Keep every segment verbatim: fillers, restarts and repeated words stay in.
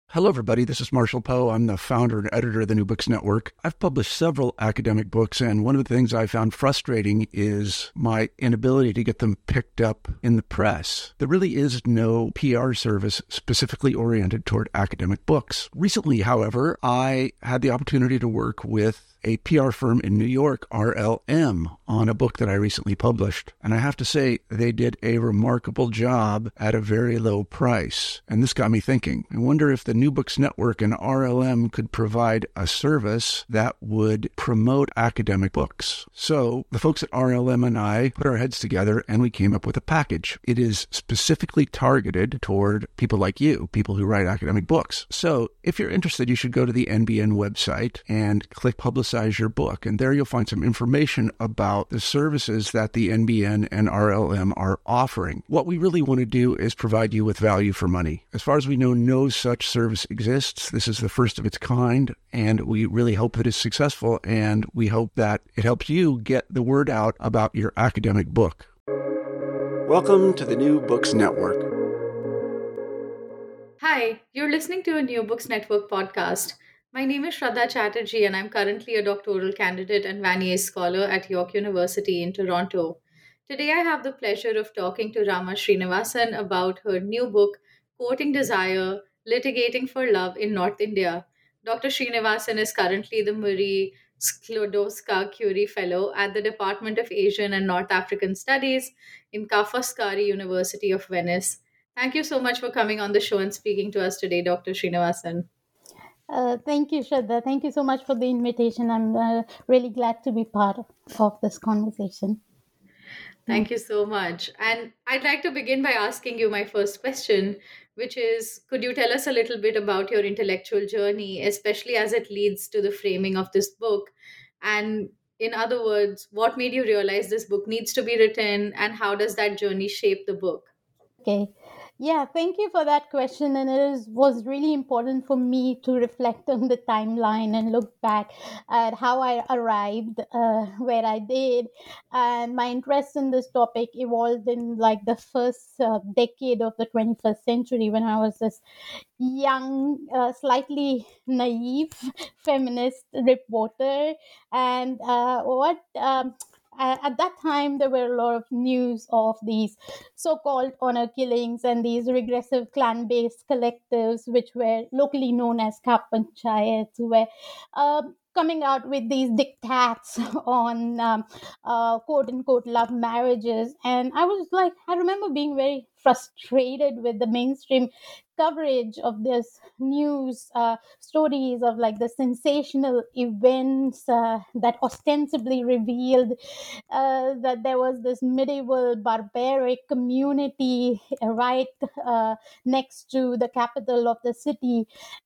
Hello, everybody. This is Marshall Poe. I'm the founder and editor of the New Books Network. I've published several academic books, and one of the things I found frustrating is my inability to get them picked up in the press. There really is no P R service specifically oriented toward academic books. Recently, however, I had the opportunity to work with a P R firm in New York, R L M, on a book that I recently published. And I have to say, they did a remarkable job at a very low price. And this got me thinking. I wonder if the New Books Network and R L M could provide a service that would promote academic books. So the folks at R L M and I put our heads together and we came up with a package. It is specifically targeted toward people like you, people who write academic books. So if you're interested, you should go to the N B N website and click Publicize your book. And there you'll find some information about the services that the N B N and R L M are offering. What we really want to do is provide you with value for money. As far as we know, no such service exists. This is the first of its kind, and we really hope that it's successful, and we hope that it helps you get the word out about your academic book. Welcome to the New Books Network. Hi, you're listening to a New Books Network podcast. My name is Shraddha Chatterjee, and I'm currently a doctoral candidate and Vanier Scholar at York University in Toronto. Today, I have the pleasure of talking to Rama Srinivasan about her new book, Courting Desire, Litigating for Love in North India. Doctor Srinivasan is currently the Marie Sklodowska-Curie Fellow at the Department of Asian and North African Studies in Ca' Foscari University of Venice. Thank you so much for coming on the show and speaking to us today, Doctor Srinivasan. Uh, thank you, Shraddha. Thank you so much for the invitation. I'm uh, really glad to be part of, of this conversation. Thank you so much. And I'd like to begin by asking you my first question, which is, could you tell us a little bit about your intellectual journey, especially as it leads to the framing of this book? And in other words, what made you realize this book needs to be written, and how does that journey shape the book? Okay. Yeah, thank you for that question. And it is, was really important for me to reflect on the timeline and look back at how I arrived uh, where I did. And my interest in this topic evolved in like the first uh, decade of the twenty-first century when I was this young, uh, slightly naive feminist reporter. And uh, what um, a- at that time, there were a lot of news of these so-called honor killings and these regressive clan-based collectives, which were locally known as Ka Panchayats, who were um, coming out with these diktats on um, uh, quote-unquote love marriages. And I was like, I remember being very frustrated with the mainstream coverage of this news uh, stories of like the sensational events uh, that ostensibly revealed uh, that there was this medieval barbaric community right uh, next to the capital of the city.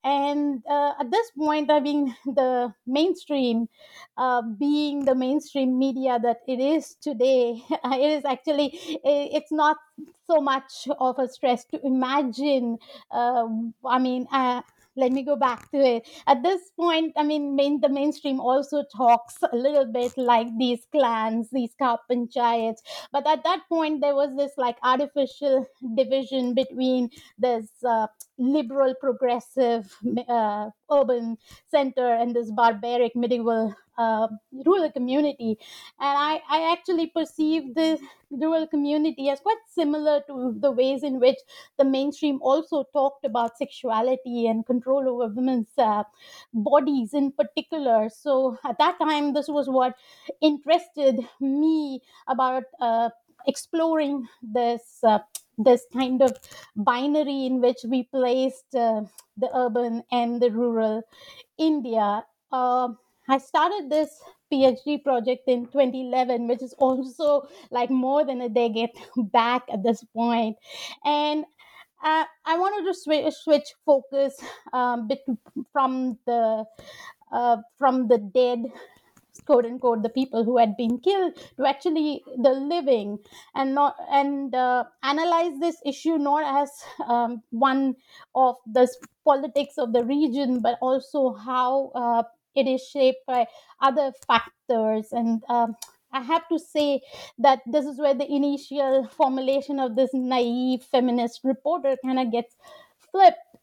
And uh, at this point, I mean, the mainstream, uh, being the mainstream media that it is today, it is actually, it's not so much of a stress to imagine. Uh, I mean, uh, let me go back to it. At this point, I mean, main, the mainstream also talks a little bit like these clans, these Ka Panchayats. But at that point, there was this like artificial division between this uh, liberal, progressive, uh, urban center and this barbaric medieval uh, rural community. And I, I actually perceive the rural community as quite similar to the ways in which the mainstream also talked about sexuality and control over women's uh, bodies in particular. So at that time, this was what interested me about uh, exploring this. Uh, this kind of binary in which we placed uh, the urban and the rural India. Uh, I started this PhD project in twenty eleven, which is also like more than a decade back at this point. And uh, I wanted to switch, switch focus um, bit from the uh, from the dead, quote unquote, the people who had been killed, to actually the living, and not and uh, analyze this issue not as um, one of the s- politics of the region, but also how uh, it is shaped by other factors. And um, I have to say that this is where the initial formulation of this naive feminist reporter kind of gets flipped.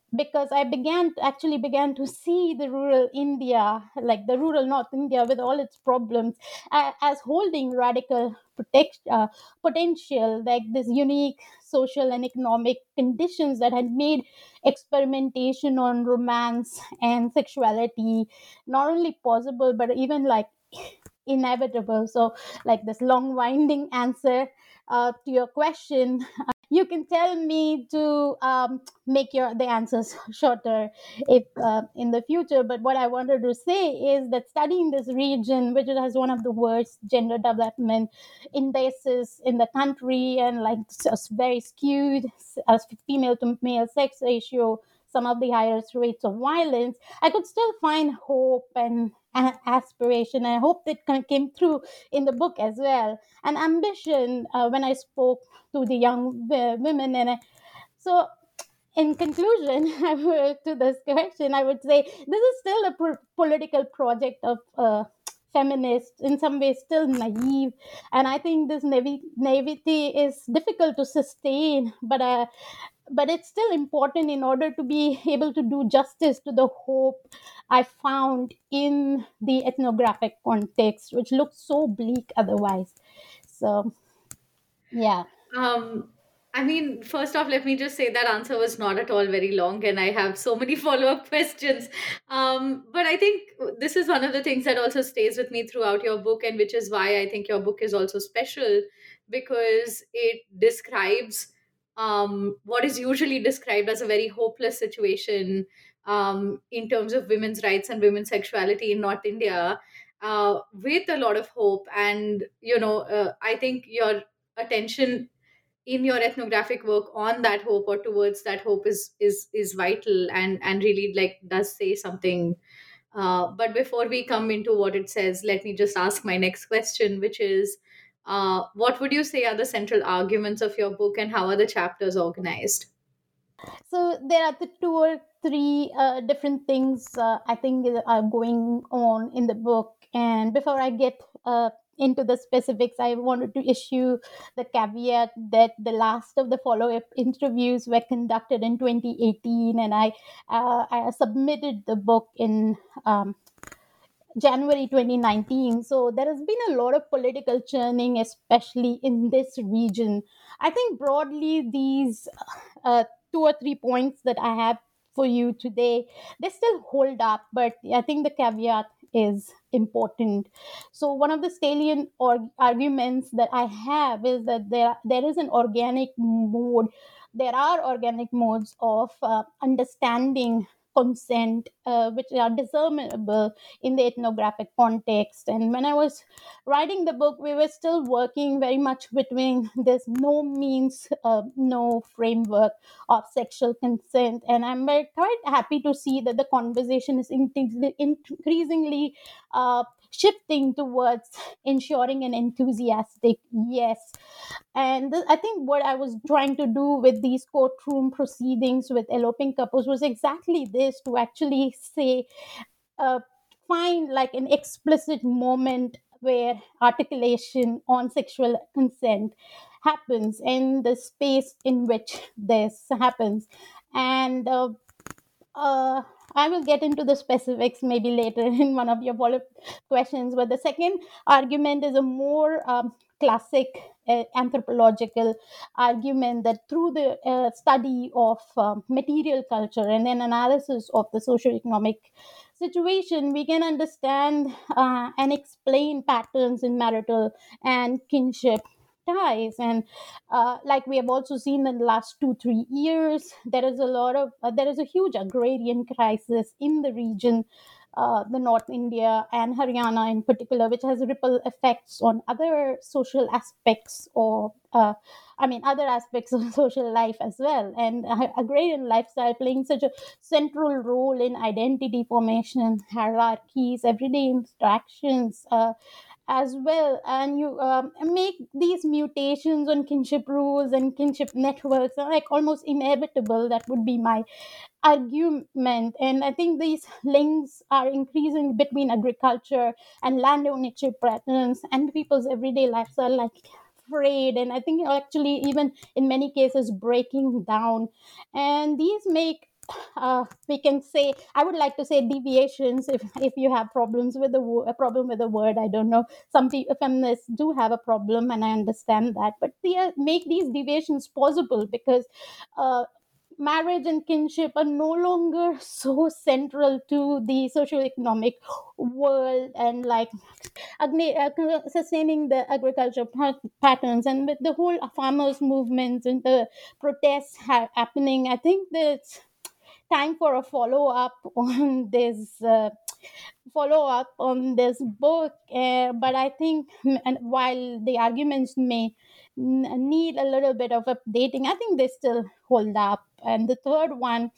because I began actually began to see the rural India, like the rural North India with all its problems, uh, as holding radical protect, uh, potential, like this unique social and economic conditions that had made experimentation on romance and sexuality not only possible but even like inevitable. So, like this long winding answer uh, to your question, you can tell me to um, make your the answers shorter if uh, in the future. But what I wanted to say is that studying this region, which has one of the worst gender development indices in the country, and like s- very skewed as female to male sex ratio, some of the highest rates of violence, I could still find hope and a- aspiration. And I hope that kind of came through in the book as well. And ambition, uh, when I spoke to the young w- women. And I, so, in conclusion, I would, to this question, I would say this is still a pro- political project of uh, feminists, in some ways still naive. And I think this naive- naivety is difficult to sustain, but uh, but it's still important in order to be able to do justice to the hope I found in the ethnographic context, which looks so bleak otherwise. So, yeah. Um, I mean, first off, let me just say that answer was not at all very long, and I have so many follow-up questions. Um, but I think this is one of the things that also stays with me throughout your book, and which is why I think your book is also special, because it describes um, what is usually described as a very hopeless situation um, in terms of women's rights and women's sexuality in North India, uh, with a lot of hope. And you know, uh, I think your attention in your ethnographic work on that hope or towards that hope is is is vital, and and really like does say something. Uh, but before we come into what it says, let me just ask my next question, which is, uh, what would you say are the central arguments of your book, and how are the chapters organized? So there are the two or three uh, different things uh, I think are going on in the book. And before I get uh, into the specifics, I wanted to issue the caveat that the last of the follow-up interviews were conducted in twenty eighteen, and I uh, I submitted the book in um, January twenty nineteen. So there has been a lot of political churning, especially in this region. I think broadly these uh, two or three points that I have for you today, they still hold up, but I think the caveat is important. So one of the salient or arguments that I have is that there there is an organic mode. There are organic modes of uh, understanding consent, uh, which are discernible in the ethnographic context. And when I was writing the book, we were still working very much between this no means uh, no framework of sexual consent. And I'm very, quite happy to see that the conversation is in- increasingly uh, shifting towards ensuring an enthusiastic yes. And th- I think what I was trying to do with these courtroom proceedings with eloping couples was exactly this, to actually say, uh, find like an explicit moment where articulation on sexual consent happens in the space in which this happens. And uh, uh, I will get into the specifics maybe later in one of your follow-up questions. But the second argument is a more um, classic uh, anthropological argument that through the uh, study of um material culture and then analysis of the socioeconomic situation, we can understand uh, and explain patterns in marital and kinship ties. And uh, like we have also seen in the last two three years, there is a lot of uh, there is a huge agrarian crisis in the region, uh, the North India and Haryana in particular, which has ripple effects on other social aspects or uh, I mean other aspects of social life as well. And uh, agrarian lifestyle playing such a central role in identity formation, hierarchies, everyday interactions, uh, as well. And you um, make these mutations on kinship rules and kinship networks are like almost inevitable. That would be my argument. And I think these links are increasing between agriculture and land ownership patterns and people's everyday lives are like frayed, and I think actually even in many cases breaking down. And these make uh, we can say, I would like to say deviations, if if you have problems with the wo- a problem with the word, I don't know, some people, feminists do have a problem, and I understand that, but they are, make these deviations possible because uh, marriage and kinship are no longer so central to the socio-economic world, and like agni- uh, sustaining the agriculture pa- patterns, and with the whole farmers movements and the protests ha- happening, I think that it's time for a follow up on this uh, follow up on this book. Uh, but I think, mm, and while the arguments may n- need a little bit of updating, I think they still hold up. And the third one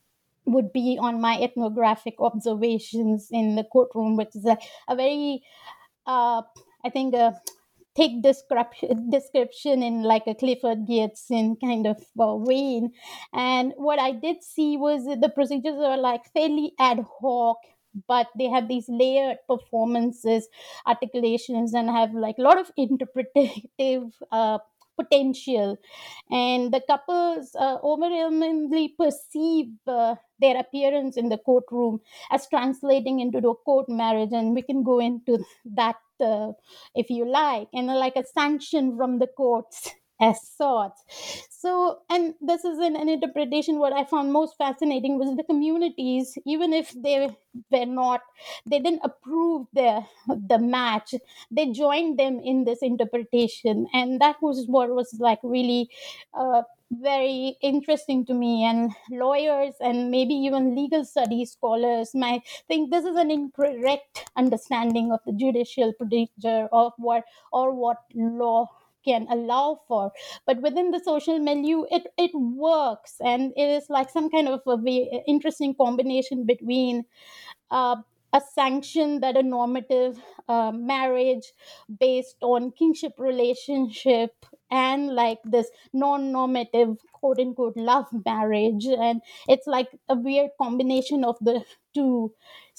would be on my ethnographic observations in the courtroom, which is a, a very uh, I think a thick description description in like a Clifford Geertsen kind of uh, vein. And what I did see was that the procedures are like fairly ad hoc, but they have these layered performances, articulations, and have like a lot of interpretative uh, potential. And the couples uh, overwhelmingly perceive uh, their appearance in the courtroom as translating into the court marriage, and we can go into that uh, if you like, and uh, like a sanction from the courts as sorts. So, and this is an, an interpretation. What I found most fascinating was the communities, even if they were not, they didn't approve the the match, they joined them in this interpretation, and that was what was like really uh, very interesting to me. And lawyers and maybe even legal studies scholars might think this is an incorrect understanding of the judicial procedure of what or what law can allow for. But within the social milieu, it it works, and it is like some kind of a very interesting combination between uh, a sanction that a normative uh, marriage based on kinship relationship, and like this non-normative quote unquote love marriage, and it's like a weird combination of the two.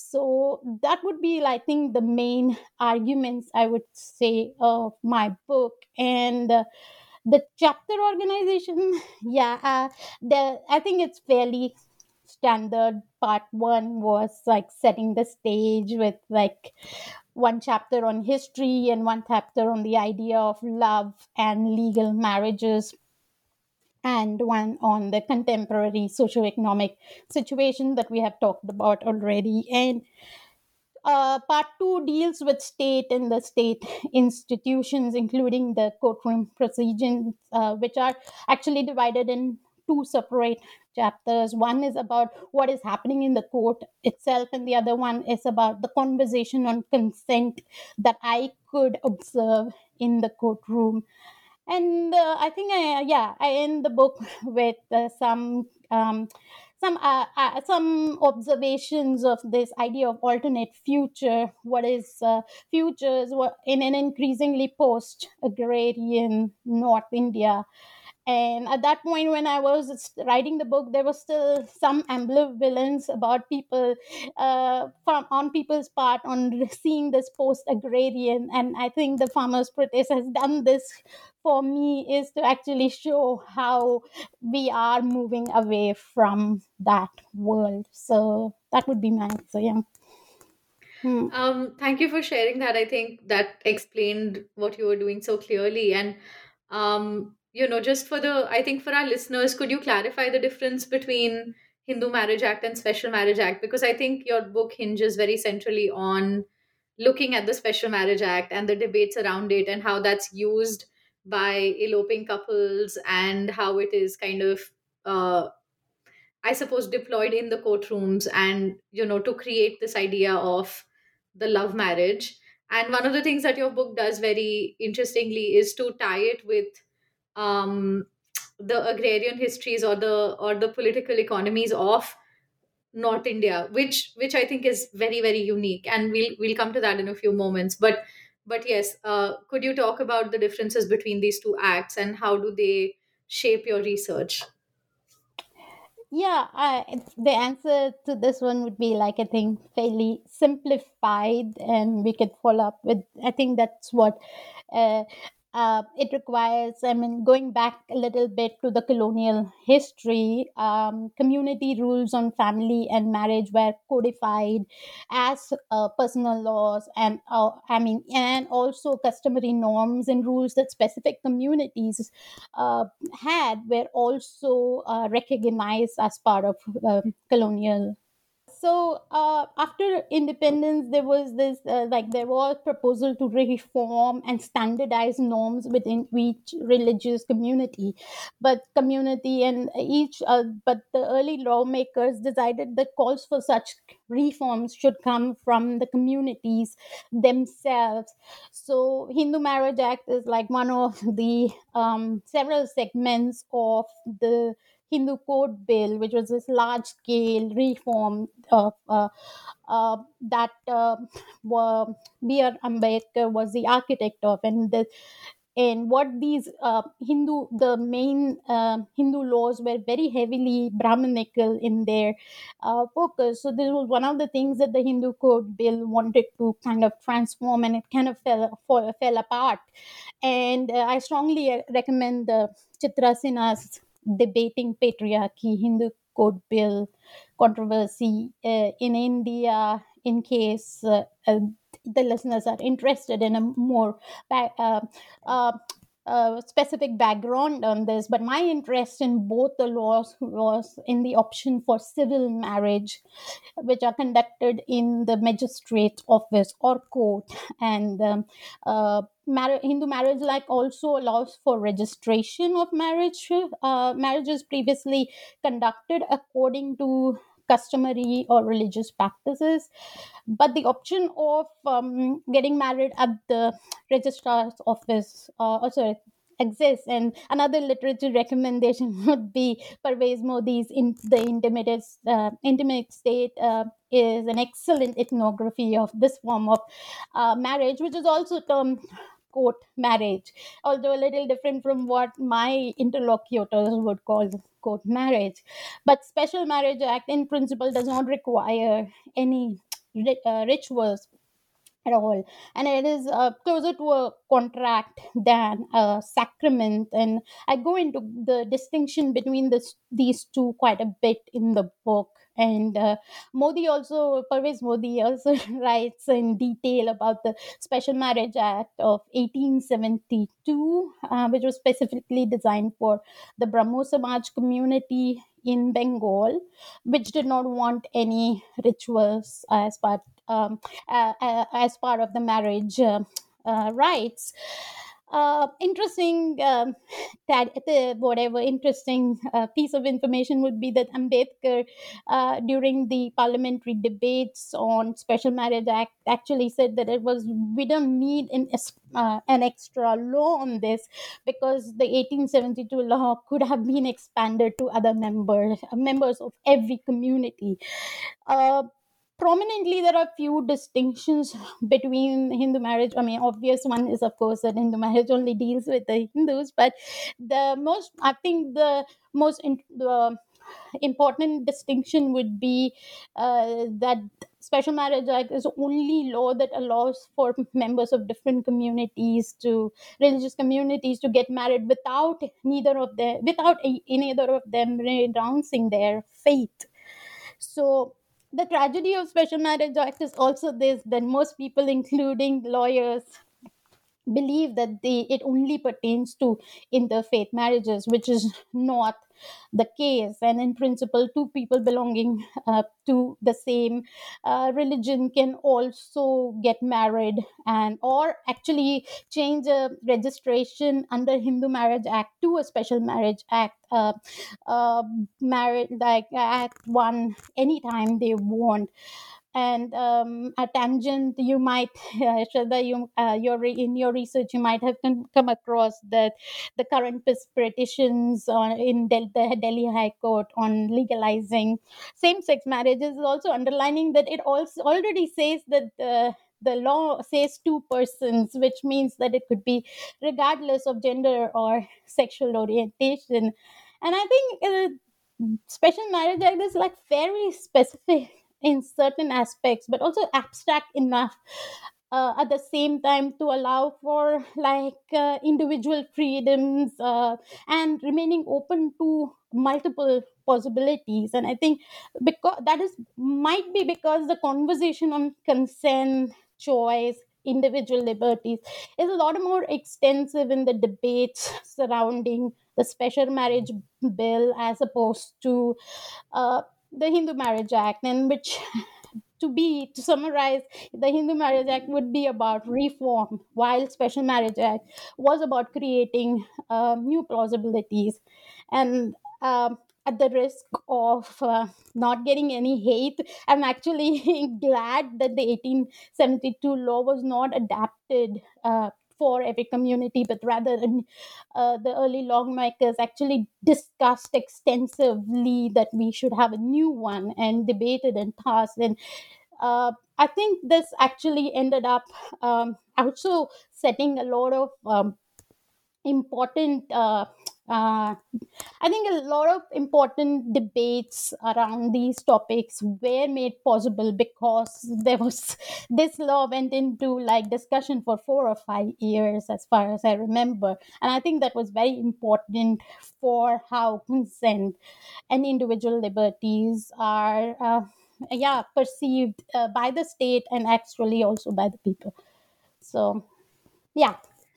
So that would be, I think, the main arguments, I would say, of my book. And uh, the chapter organization, yeah, uh, the I think it's fairly standard. Part one was like setting the stage with like one chapter on history and one chapter on the idea of love and legal marriages, and one on the contemporary socioeconomic situation that we have talked about already. And uh, part two deals with state and the state institutions, including the courtroom proceedings, uh, which are actually divided in two separate chapters. One is about what is happening in the court itself, and the other one is about the conversation on consent that I could observe in the courtroom. And uh, I think I, yeah, I end the book with uh, some um, some uh, uh, some observations of this idea of alternate future. What is uh, futures what in an increasingly post agrarian North India? And at that point, when I was writing the book, there was still some ambivalence about people, uh, from on people's part, on seeing this post-agrarian. And I think the farmers' protest has done this for me, is to actually show how we are moving away from that world. So that would be my answer. Yeah. Hmm. Um, thank you for sharing that. I think that explained what you were doing so clearly. And, um, you know, just for the, I think for our listeners, could you clarify the difference between Hindu Marriage Act and Special Marriage Act? Because I think your book hinges very centrally on looking at the Special Marriage Act and the debates around it, and how that's used by eloping couples, and how it is kind of, uh, I suppose, deployed in the courtrooms, and, you know, to create this idea of the love marriage. And one of the things that your book does very interestingly is to tie it with um, the agrarian histories, or the or the political economies of North India, which which I think is very, very unique. And we'll we'll come to that in a few moments. But but yes, uh, could you talk about the differences between these two acts, and how do they shape your research? Yeah, I, it's- the answer to this one would be like, I think, fairly simplified, and we could follow up with. I think that's what. Uh, Uh, it requires, I mean, going back a little bit to the colonial history, um, community rules on family and marriage were codified as uh, personal laws, and uh, I mean, and also customary norms and rules that specific communities uh, had were also uh, recognized as part of um, colonial. So uh, after independence, there was this uh, like there was proposal to reform and standardize norms within each religious community, but community and each uh, but the early lawmakers decided that calls for such reforms should come from the communities themselves. So Hindu Marriage Act is like one of the um, several segments of the Hindu Code Bill, which was this large scale reform of uh, uh, that uh, were B R. Ambedkar was the architect of, and the and what these uh, Hindu, the main uh, Hindu laws were very heavily Brahminical in their uh, focus. So this was one of the things that the Hindu Code Bill wanted to kind of transform, and it kind of fell fall, fell apart. And uh, I strongly uh, recommend the Chitra Sinha's Debating Patriarchy Hindu Code Bill controversy uh, in India, in case uh, uh, the listeners are interested in a more ba- uh, uh, uh, specific background on this. But my interest in both the laws was in the option for civil marriage, which are conducted in the magistrate office or court. And um, uh, mar- Hindu marriage like also allows for registration of marriage uh, marriages previously conducted according to customary or religious practices, but the option of um, getting married at the registrar's office uh, also exists. And another literature recommendation would be Parvez Modi's in the intimate, uh, intimate state uh, is an excellent ethnography of this form of uh, marriage, which is also termed court marriage, although a little different from what my interlocutors would call court marriage. But Special Marriage Act in principle does not require any ri- uh, rituals at all, and it is uh, closer to a contract than a sacrament. And I go into the distinction between this, these two quite a bit in the book. And uh, Modi also, Parvez Modi also writes in detail about the Special Marriage Act of eighteen seventy-two, uh, which was specifically designed for the Brahmo Samaj community in Bengal, which did not want any rituals as part um, uh, uh, as part of the marriage uh, uh, rites. Uh, interesting, um, that the whatever interesting uh, piece of information would be that Ambedkar, uh, during the parliamentary debates on Special Marriage Act, actually said that it was we don't need an es- uh, an extra law on this, because the eighteen seventy-two law could have been expanded to other members members of every community. Uh, Prominently, there are few distinctions between Hindu marriage. I mean, obvious one is, of course, that Hindu marriage only deals with the Hindus, but the most, I think, the most in, the important distinction would be uh, that Special Marriage Act is the only law that allows for members of different communities to religious communities to get married without neither of them without a- either of them renouncing their faith. So the tragedy of Special Marriage Act is also this, that most people, including lawyers, believe that they it only pertains to interfaith marriages, which is not the case. And in principle, two people belonging uh, to the same uh, religion can also get married, and or actually change a registration under Hindu Marriage Act to a Special Marriage Act, uh, uh, married like act one anytime they want. And um, a tangent, you might uh, Shraddha, you uh, your in your research you might have come, come across that the current pes- petitions on in Del- the Delhi High Court on legalizing same-sex marriages is also underlining that it also already says that the the law says two persons, which means that it could be regardless of gender or sexual orientation. And I think uh, Special Marriage Act is like very specific in certain aspects, but also abstract enough uh, at the same time to allow for like uh, individual freedoms, uh, and remaining open to multiple possibilities. And I think because that is might be because the conversation on consent, choice, individual liberties is a lot more extensive in the debates surrounding the special marriage bill as opposed to uh, the Hindu Marriage Act, and which, to be to summarize, the Hindu Marriage Act would be about reform, while Special Marriage Act was about creating uh, new plausibilities. And um, at the risk of uh, not getting any hate, I'm actually glad that the eighteen seventy-two law was not adapted Uh, for every community, but rather uh, the early lawmakers actually discussed extensively that we should have a new one and debated and passed. And uh, I think this actually ended up um, also setting a lot of um, important uh, uh, I think a lot of important debates around these topics were made possible because there was this law went into like discussion for four or five years, as far as I remember. And I think that was very important for how consent and individual liberties are uh, yeah, perceived uh, by the state and actually also by the people. So yeah.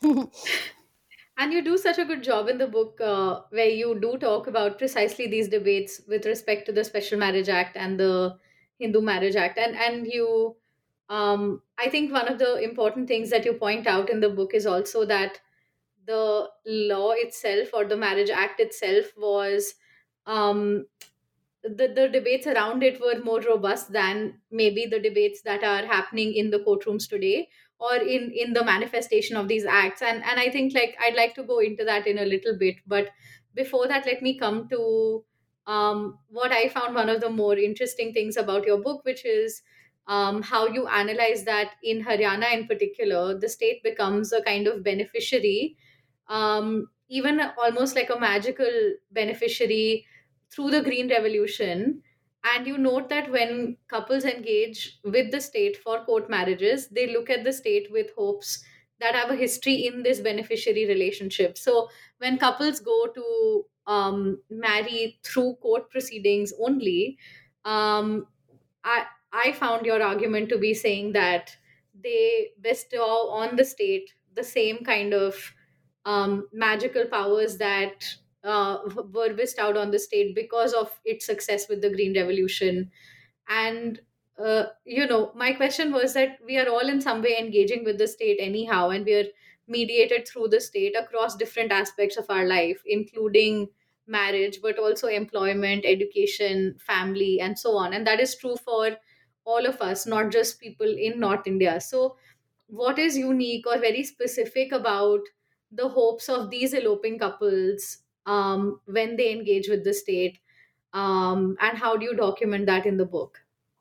And you do such a good job in the book, uh, where you do talk about precisely these debates with respect to the Special Marriage Act and the Hindu Marriage Act. And and you, um, I think one of the important things that you point out in the book is also that the law itself, or the Marriage Act itself, was um, the, the debates around it were more robust than maybe the debates that are happening in the courtrooms today, or in in the manifestation of these acts. And and I think, like, I'd like to go into that in a little bit, but before that, let me come to um, what I found one of the more interesting things about your book, which is um, how you analyze that in Haryana in particular, the state becomes a kind of beneficiary, um, even almost like a magical beneficiary, through the Green Revolution. And you note that when couples engage with the state for court marriages, they look at the state with hopes that have a history in this beneficiary relationship. So when couples go to um, marry through court proceedings only, um, I, I found your argument to be saying that they bestow on the state the same kind of um, magical powers that uh, were bestowed on the state because of its success with the Green Revolution. And, uh, you know, my question was that we are all in some way engaging with the state anyhow, and we are mediated through the state across different aspects of our life, including marriage, but also employment, education, family, and so on. And that is true for all of us, not just people in North India. So, what is unique or very specific about the hopes of these eloping couples um, when they engage with the state? Um, and how do you document that in the book?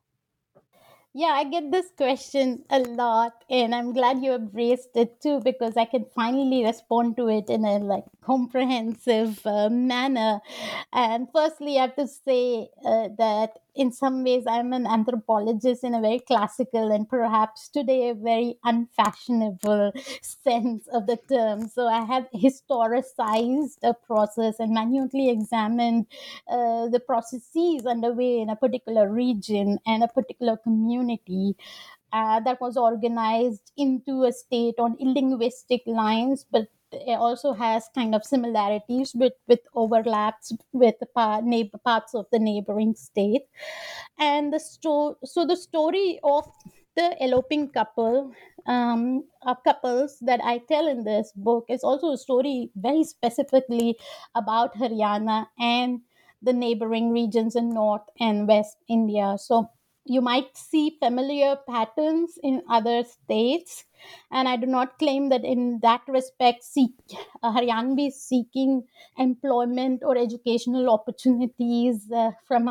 Yeah, I get this question a lot, and I'm glad you embraced it too because I can finally respond to it in a like comprehensive uh, manner. And firstly, I have to say uh, that in some ways I'm an anthropologist in a very classical and perhaps today a very unfashionable sense of the term. So I have historicized a process and minutely examined uh, the processes underway in a particular region and a particular community uh, that was organized into a state on linguistic lines, but it also has kind of similarities with, with overlaps with the par- neighbor, parts of the neighboring state. And the sto- so the story of the eloping couple um, uh, couples that I tell in this book is also a story very specifically about Haryana and the neighboring regions in North and West India. So you might see familiar patterns in other states, And I do not claim that in that respect, seek, uh, Haryanvis seeking employment or educational opportunities uh, from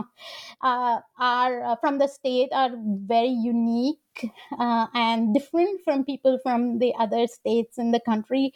uh, are uh, from the state are very unique uh, and different from people from the other states in the country.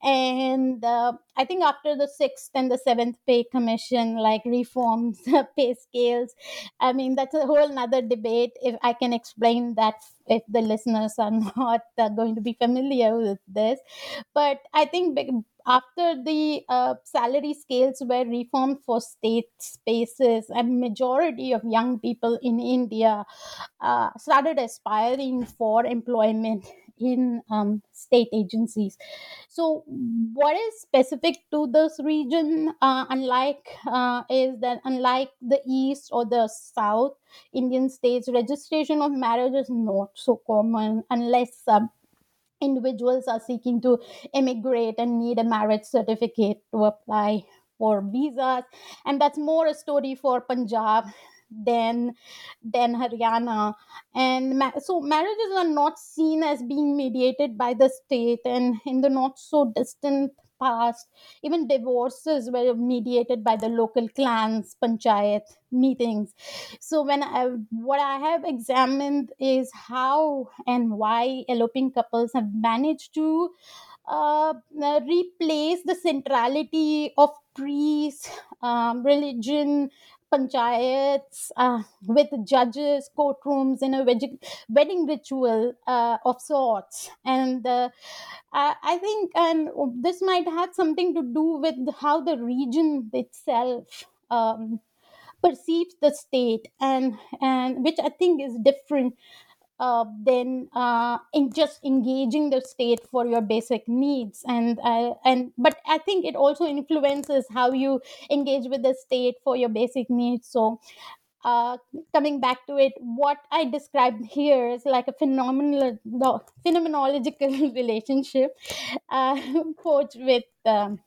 And uh, I think after the sixth and the seventh pay commission, like reforms, pay scales, I mean, that's a whole nother debate. If I can explain that, if the listeners are not uh, going to be familiar with this. But I think big- after the uh, salary scales were reformed for state spaces, a majority of young people in India uh, started aspiring for employment in um, state agencies. So, what is specific to this region, uh, unlike uh, is that unlike the east or the south Indian states, registration of marriage is not so common unless um, individuals are seeking to immigrate and need a marriage certificate to apply for visas. And that's more a story for Punjab than than Haryana. And ma- so marriages are not seen as being mediated by the state, and in the not so distant past, even divorces were mediated by the local clans, panchayat meetings. So when I, what I have examined is how and why eloping couples have managed to uh, uh, replace the centrality of priests, um, religion, panchayats, uh, with judges, courtrooms in a veg- wedding ritual uh, of sorts. And uh, I, I think, and this might have something to do with how the region itself Um, perceives the state, and and which I think is different uh, than uh, in just engaging the state for your basic needs. And uh, and but I think it also influences how you engage with the state for your basic needs. So uh, coming back to it, what I described here is like a phenomenal no, phenomenological relationship uh, forged with um,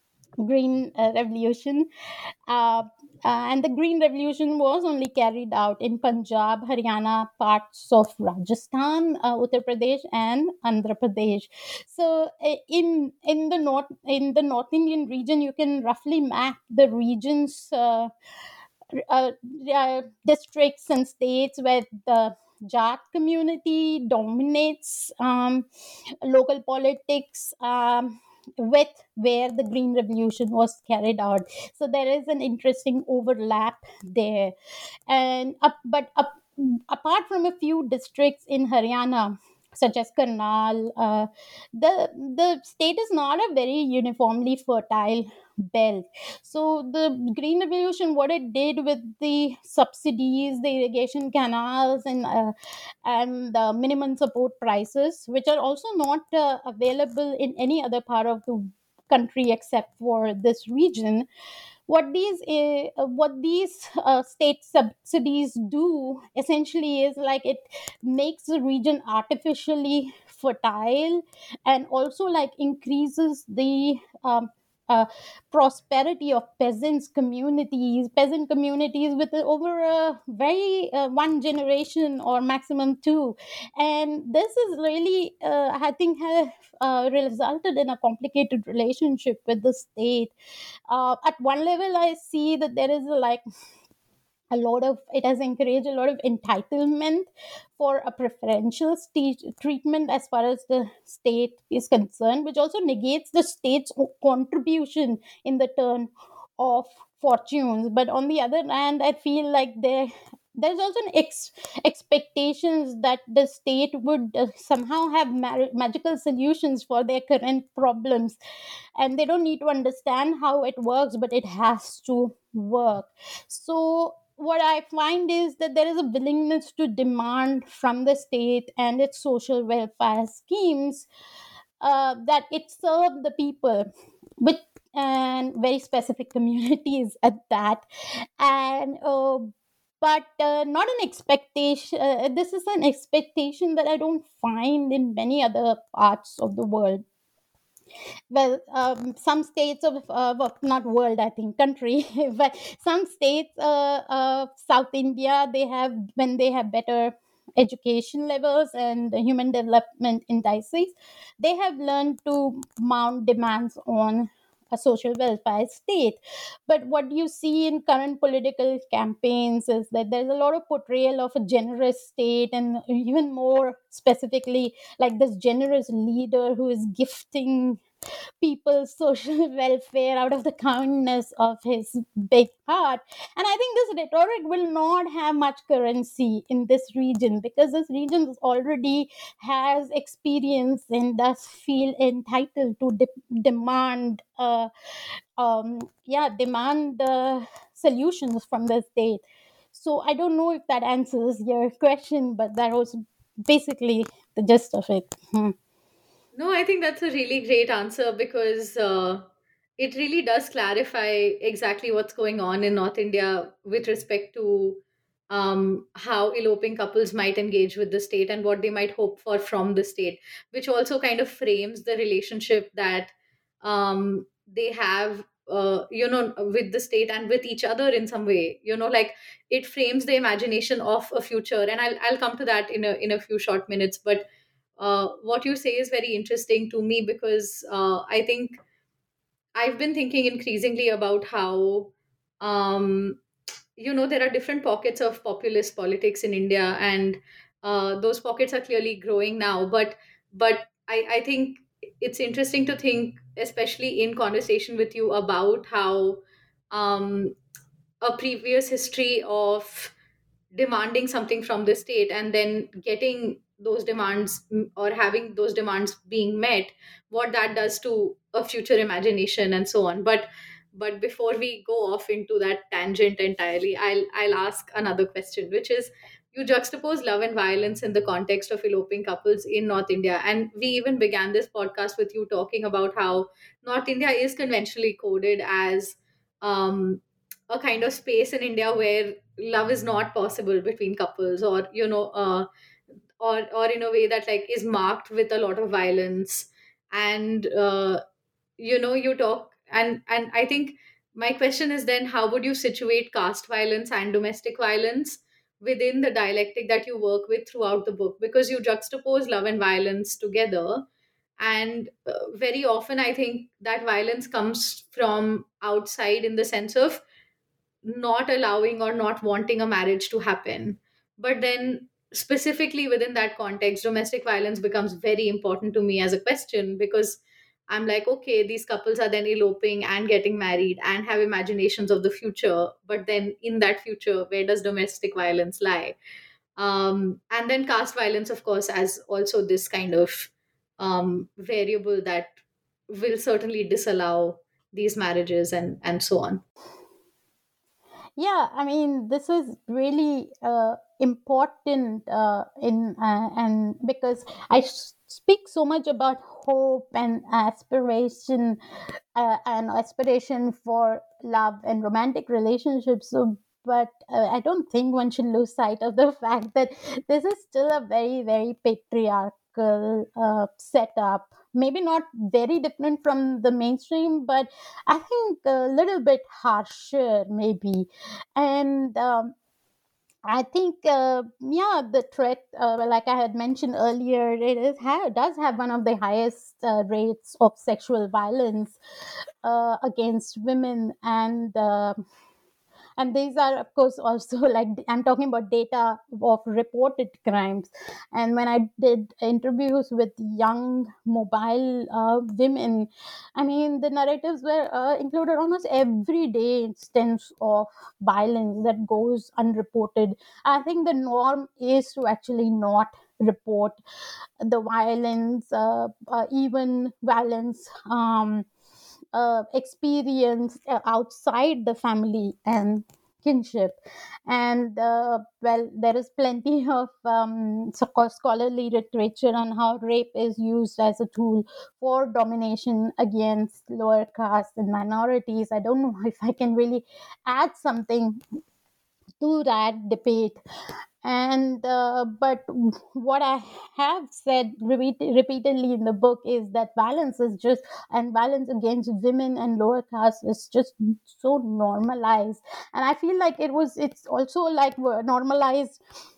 green uh, revolution. uh, uh, and the Green Revolution was only carried out in Punjab, Haryana, parts of Rajasthan, uh, Uttar Pradesh, and Andhra Pradesh. So, uh, in in the north in the North Indian region, you can roughly map the regions, uh, uh, uh, districts, and states where the Jat community dominates um, local politics. Um, with where the Green Revolution was carried out, so there is an interesting overlap there. And up, but up, apart from a few districts in Haryana, such as Karnal, uh, the the state is not a very uniformly fertile belt. So the Green Revolution, what it did with the subsidies, the irrigation canals, and uh, and the minimum support prices, which are also not uh, available in any other part of the country except for this region. What these uh, what these uh, state subsidies do essentially is like it makes the region artificially fertile, and also like increases the um, uh, prosperity of peasants communities peasant communities with over a very uh, one generation or maximum two. And this is really uh, I think have uh, resulted in a complicated relationship with the state. Uh, at one level I see that there is a, like a lot of it has encouraged a lot of entitlement for a preferential st- treatment as far as the state is concerned, which also negates the state's o- contribution in the turn of fortunes. But on the other hand, I feel like there there's also an ex- expectations that the state would uh, somehow have mar- magical solutions for their current problems, and they don't need to understand how it works, but it has to work. So what I find is that there is a willingness to demand from the state and its social welfare schemes uh, that it serve the people with and very specific communities at that. And uh, but uh, not an expectation. Uh, this is an expectation that I don't find in many other parts of the world. Well, um, some states of uh, well, not world, I think country, but some states, uh, uh, South India, they have when they have better education levels and the human development indices, they have learned to mount demands on a social welfare state. But what you see in current political campaigns is that there's a lot of portrayal of a generous state, and even more specifically, like this generous leader who is gifting people's social welfare out of the kindness of his big heart. And I think this rhetoric will not have much currency in this region, because this region already has experience and does feel entitled to de- demand uh, um, yeah demand uh, solutions from the state. So I don't know if that answers your question, but that was basically the gist of it. Hmm. No, I think that's a really great answer because uh, it really does clarify exactly what's going on in North India with respect to um, how eloping couples might engage with the state and what they might hope for from the state, which also kind of frames the relationship that um, they have. Uh, you know, with the state and with each other in some way, you know, like it frames the imagination of a future, and I'll I'll come to that in a in a few short minutes. But uh, what you say is very interesting to me because uh, I think I've been thinking increasingly about how, um, you know, there are different pockets of populist politics in India, and uh, those pockets are clearly growing now. But but I, I think it's interesting to think, especially in conversation with you, about how um, a previous history of demanding something from the state and then getting those demands, mm, or having those demands being met, what that does to a future imagination and so on. But but before we go off into that tangent entirely, i'll i'll ask another question, which is, you juxtapose love and violence in the context of eloping couples in North India, and we even began this podcast with you talking about how North India is conventionally coded as um, a kind of space in India where love is not possible between couples, or you know, uh, or or in a way that like is marked with a lot of violence. And uh, you know, you talk, and and I think my question is then, how would you situate caste violence and domestic violence within the dialectic that you work with throughout the book? Because you juxtapose love and violence together, and uh, very often I think that violence comes from outside in the sense of not allowing or not wanting a marriage to happen. But then, specifically within that context, domestic violence becomes very important to me as a question, because I'm like, okay, these couples are then eloping and getting married and have imaginations of the future. But then, in that future, where does domestic violence lie? Um, and then, caste violence, of course, as also this kind of um, variable that will certainly disallow these marriages and, and so on. Yeah, I mean, this is really uh, important uh, in uh, and because I s- speak so much about hope and aspiration uh, and aspiration for love and romantic relationships. So, but uh, I don't think one should lose sight of the fact that this is still a very, very patriarchal uh, setup. Maybe not very different from the mainstream, but I think a little bit harsher, maybe. And um, I think, uh, yeah, the threat, uh, like I had mentioned earlier, it is ha- does have one of the highest uh, rates of sexual violence uh, against women, and uh, and these are, of course, also like I'm talking about data of reported crimes. And when I did interviews with young mobile uh, women, I mean, the narratives were uh, included almost everyday instance of violence that goes unreported. I think the norm is to actually not report the violence, uh, uh, even violence um, uh, experience uh, outside the family and kinship. And uh, well, there is plenty of um, so- scholarly literature on how rape is used as a tool for domination against lower caste and minorities. I don't know if I can really add something to that debate. And uh, but what I have said repeat, repeatedly in the book is that violence is just and violence against women and lower caste is just so normalized. And I feel like it was it's also like normalized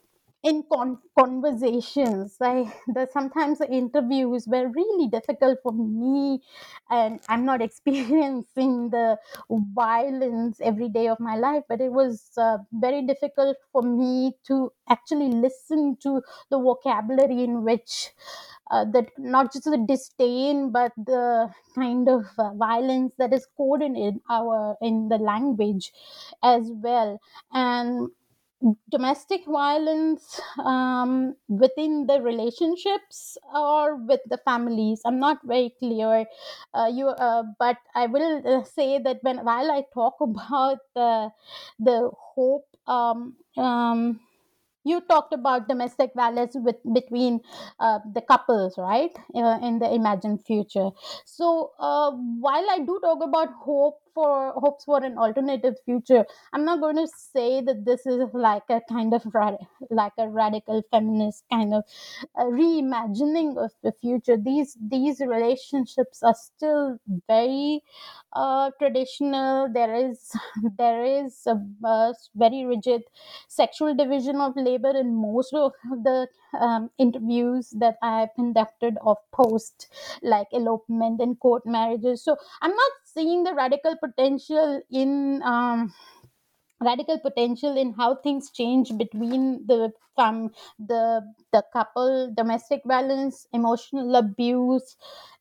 in con- conversations. I the sometimes the interviews were really difficult for me, and I'm not experiencing the violence every day of my life, but it was uh, very difficult for me to actually listen to the vocabulary in which uh, that not just the disdain but the kind of uh, violence that is coded in our in the language as well. And domestic violence um, within the relationships or with the families, I'm not very clear. Uh, you uh, But I will uh, say that when while I talk about the the hope, um, um, you talked about domestic violence with between uh, the couples, right, uh, in the imagined future. So uh, while I do talk about hope for hopes for an alternative future, I'm not going to say that this is like a kind of rad- like a radical feminist kind of uh, reimagining of the future. These these relationships are still very uh, traditional. There is there is a, a very rigid sexual division of labor in most of the um, interviews that I have conducted of post like elopement and court marriages. So I'm not seeing the radical potential in um, radical potential in how things change between the fam the the couple. Domestic violence, emotional abuse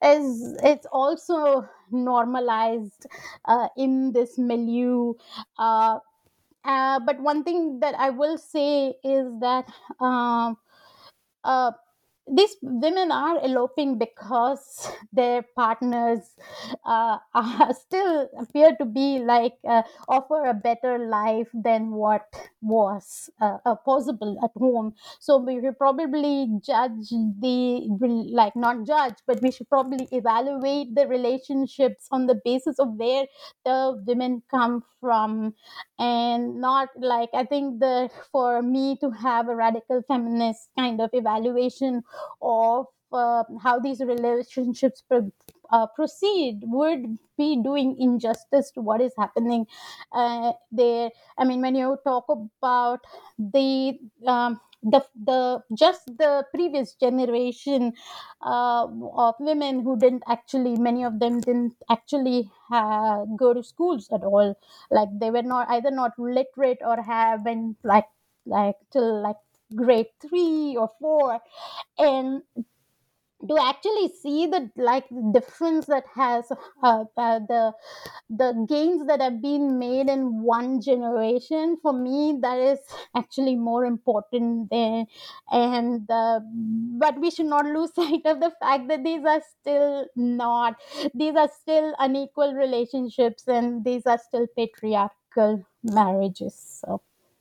is it's also normalized uh, in this milieu. uh, uh, but one thing that I will say is that um, uh, these women are eloping because their partners uh, are still appear to be like uh, offer a better life than what was uh, uh, possible at home. So we should probably judge the like not judge, but we should probably evaluate the relationships on the basis of where the women come from, and not like I think the for me to have a radical feminist kind of evaluation of uh, how these relationships pro- uh, proceed would be doing injustice to what is happening uh, there. I mean, when you talk about the um, the the just the previous generation uh, of women who didn't actually, many of them didn't actually uh, go to schools at all. Like they were not either not literate or have been like like till like grade three or four. And to actually see the like difference that has uh, uh, the the gains that have been made in one generation, for me that is actually more important than. And uh, but we should not lose sight of the fact that these are still not these are still unequal relationships, and these are still patriarchal marriages. So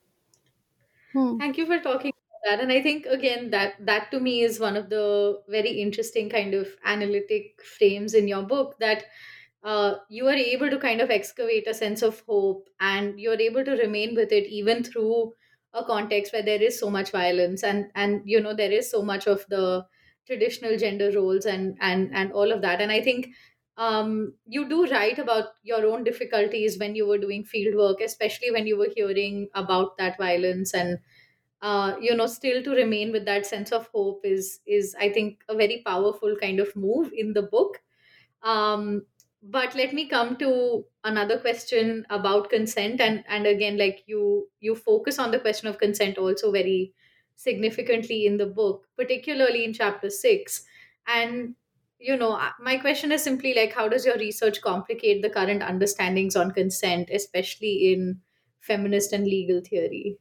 hmm. Thank you for talking about that. And I think again that that to me is one of the very interesting kind of analytic frames in your book, that uh, you are able to kind of excavate a sense of hope, and you're able to remain with it even through a context where there is so much violence, and and you know there is so much of the traditional gender roles and and and all of that. And I think um, you do write about your own difficulties when you were doing field work, especially when you were hearing about that violence. And uh, you know still to remain with that sense of hope is is I think a very powerful kind of move in the book. um, but let me come to another question about consent. And and again, like you you focus on the question of consent also very significantly in the book, particularly in chapter six. And you know uh, my question is simply like, how does your research complicate the current understandings on consent, especially in feminist and legal theory?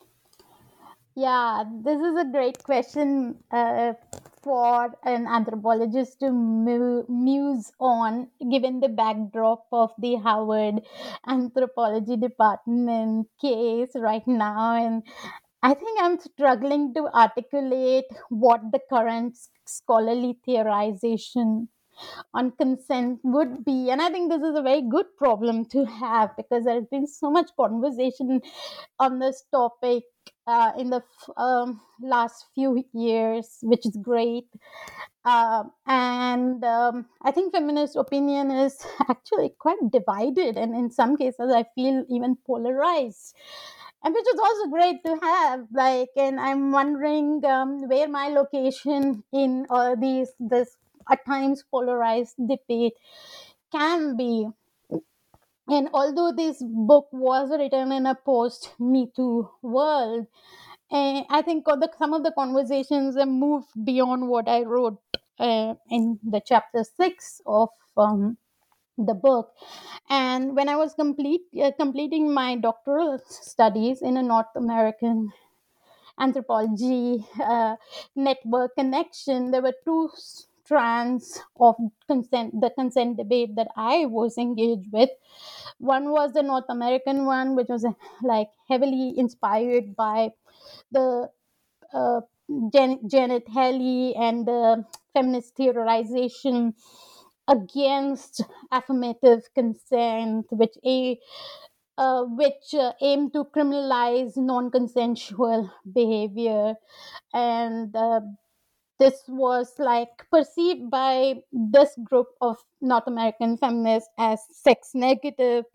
Yeah, this is a great question uh, for an anthropologist to mu- muse on, given the backdrop of the Harvard anthropology department case right now. And I think I'm struggling to articulate what the current scholarly theorization on consent would be. And I think this is a very good problem to have, because there has been so much conversation on this topic uh, in the f- um, last few years, which is great. Um, and um, I think feminist opinion is actually quite divided, and in some cases, I feel even polarized. and which is also great to have. Like, and I'm wondering um, where my location in all these this at times polarized debate can be. And although this book was written in a post Me Too world, and I think all the, some of the conversations have moved beyond what I wrote uh, in the chapter six of um, the book. And when I was complete uh, completing my doctoral studies in a North American anthropology uh, network connection, there were two strands of consent, the consent debate that I was engaged with. One was the North American one, which was uh, like heavily inspired by the uh, Jan- Janet Haley and the feminist theorization against affirmative consent, which a uh, which uh, aim to criminalize non-consensual behavior. And uh, this was like perceived by this group of North American feminists as sex negative,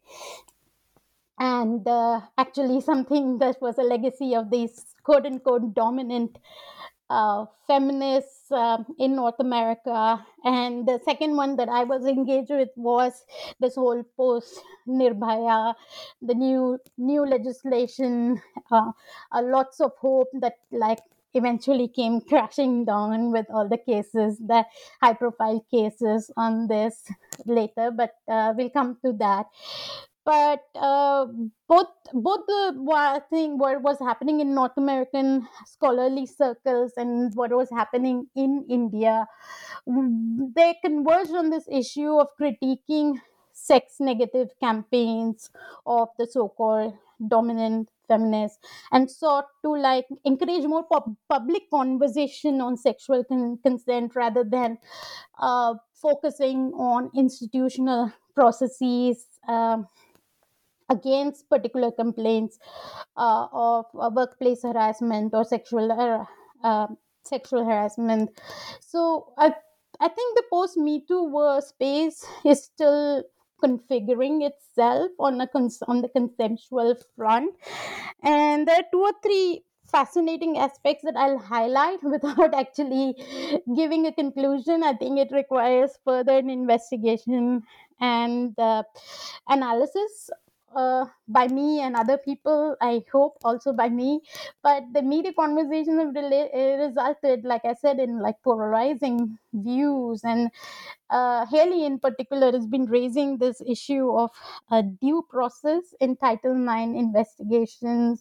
and uh, actually something that was a legacy of these quote unquote dominant uh, feminists uh, in North America. And the second one that I was engaged with was this whole post Nirbhaya, the new new legislation, uh, uh, lots of hope that like eventually came crashing down with all the cases, the high profile cases on this later, but uh, we'll come to that. But uh, both both the what thing what was happening in North American scholarly circles and what was happening in India, mm, they converged on this issue of critiquing sex negative campaigns of the so-called dominant feminists, and sought to like encourage more pub- public conversation on sexual con- consent rather than uh, focusing on institutional processes um, against particular complaints uh, of uh, workplace harassment or sexual uh, uh, sexual harassment. So I I think the post Me Too uh, space is still configuring itself on a cons- on the conceptual front, and there are two or three fascinating aspects that I'll highlight without actually giving a conclusion. I think it requires further investigation and uh, analysis uh, by me and other people, I hope also by me. But the media conversation have rela- uh, resulted, like I said, in like polarizing views. And uh, Haley in particular has been raising this issue of a due process in Title nine investigations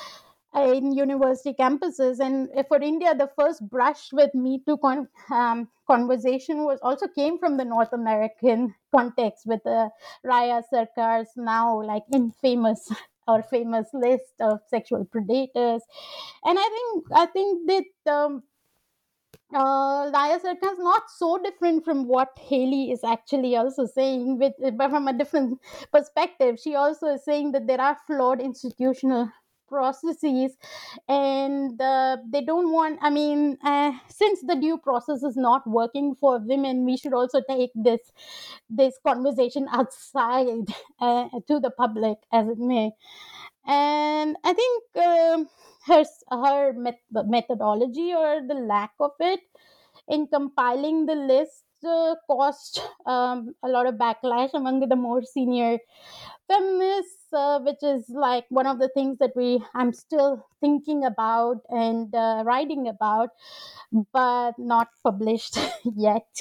in university campuses. And for India, the first brush with Me Too con- um, conversation was also came from the North American context with uh, Raya Sarkar's now like infamous or famous list of sexual predators. And I think I think that um, uh, Raya Sarkar is not so different from what Haley is actually also saying, with but from a different perspective. She also is saying that there are flawed institutional processes, and uh, they don't want. I mean, uh, since the due process is not working for women, we should also take this this conversation outside uh, to the public, as it may. And I think um, her her met- methodology or the lack of it in compiling the list uh, caused um, a lot of backlash among the more senior feminists, uh, which is like one of the things that we I'm still thinking about and uh, writing about, but not published yet.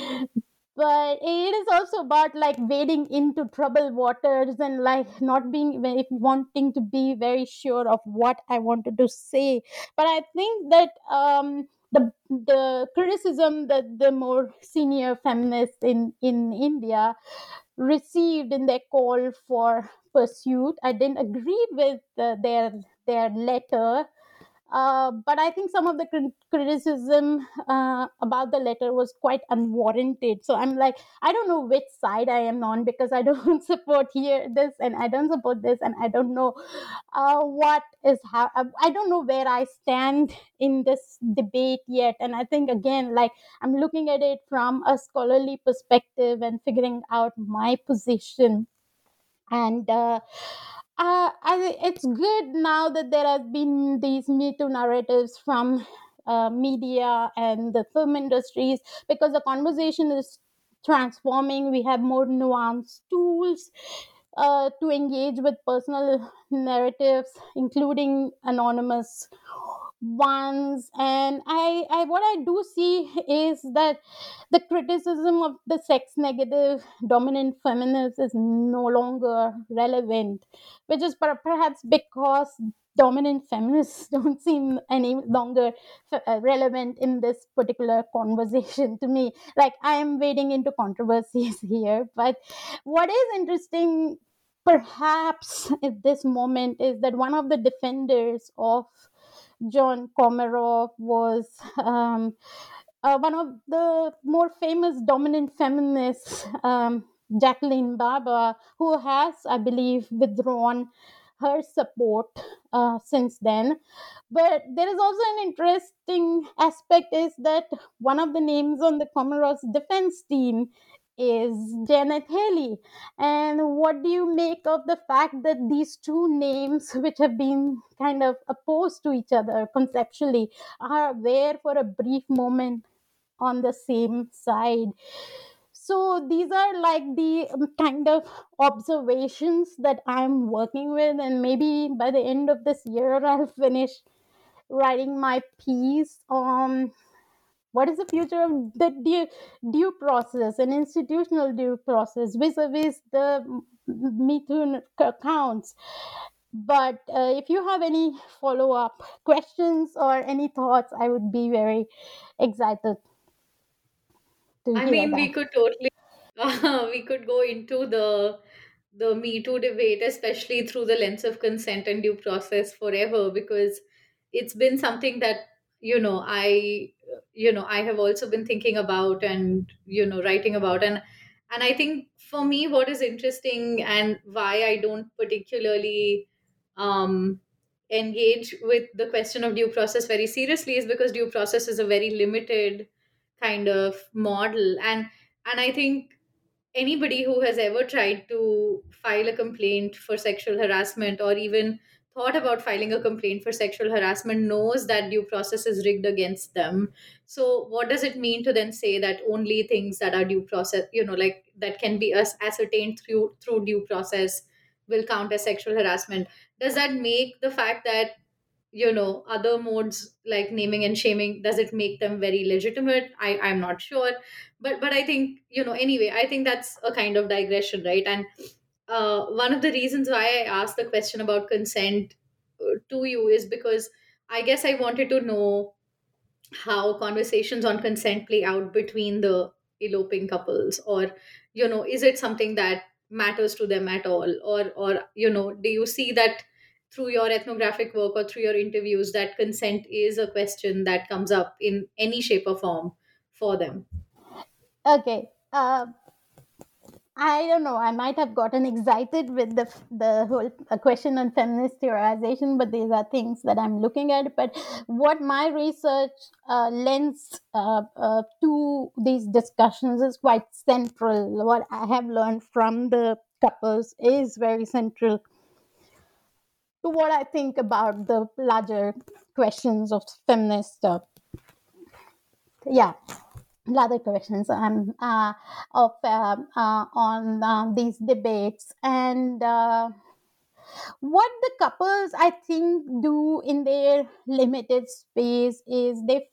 But it is also about like wading into troubled waters and like not being very wanting to be very sure of what I wanted to say. But I think that um the the criticism that the more senior feminists in in India received in their call for pursuit, I didn't agree with uh, their their letter, uh, but I think some of the crit- criticism uh, about the letter was quite unwarranted. So I'm like, I don't know which side I am on, because I don't support here this and I don't support this, and I don't know uh, what is how I don't know where I stand in this debate yet. And I think again, like I'm looking at it from a scholarly perspective and figuring out my position. And uh, uh, I, it's good now that there has been these Me Too narratives from uh, media and the film industries, because the conversation is transforming. We have more nuanced tools uh, to engage with personal narratives, including anonymous ones. And I, I what I do see is that the criticism of the sex negative dominant feminists is no longer relevant, which is per- perhaps because dominant feminists don't seem any longer f- uh, relevant in this particular conversation to me. Like, I am wading into controversies here, but what is interesting perhaps at this moment is that one of the defenders of John Komarov was um, uh, one of the more famous dominant feminists, um, Jacqueline Baba, who has, I believe, withdrawn her support uh, since then. But there is also an interesting aspect is that one of the names on the Comoros defense team is Janet Haley. And what do you make of the fact that these two names, which have been kind of opposed to each other conceptually, are there for a brief moment on the same side? So these are like the um, kind of observations that I'm working with, and maybe by the end of this year, I'll finish writing my piece on what is the future of the due, due process and institutional due process vis-a-vis the Me Too accounts. But uh, if you have any follow-up questions or any thoughts, I would be very excited to I hear mean, that. we could totally uh, we could go into the the Me Too debate, especially through the lens of consent and due process forever, because it's been something that you know I you know I have also been thinking about and you know writing about. and and I think for me, what is interesting and why I don't particularly um engage with the question of due process very seriously is because due process is a very limited kind of model. And and I think anybody who has ever tried to file a complaint for sexual harassment, or even thought about filing a complaint for sexual harassment, knows that due process is rigged against them. So what does it mean to then say that only things that are due process, you know like that can be as ascertained through through due process, will count as sexual harassment? Does that make the fact that you know other modes like naming and shaming, does it make them very legitimate? I i'm not sure. But but I think, you know anyway, I think that's a kind of digression, right? And uh, one of the reasons why I asked the question about consent uh, to you is because I guess I wanted to know how conversations on consent play out between the eloping couples. Or you know is it something that matters to them at all? Or or you know do you see that through your ethnographic work or through your interviews, that consent is a question that comes up in any shape or form for them? Okay. Uh, I don't know. I might have gotten excited with the the whole uh, question on feminist theorization, but these are things that I'm looking at. But what my research uh, lends uh, uh, to these discussions is quite central. What I have learned from the couples is very central to what I think about the larger questions of feminist. Uh, yeah, other questions um, uh, of um uh, on uh, these debates. And uh, what the couples, I think, do in their limited space is they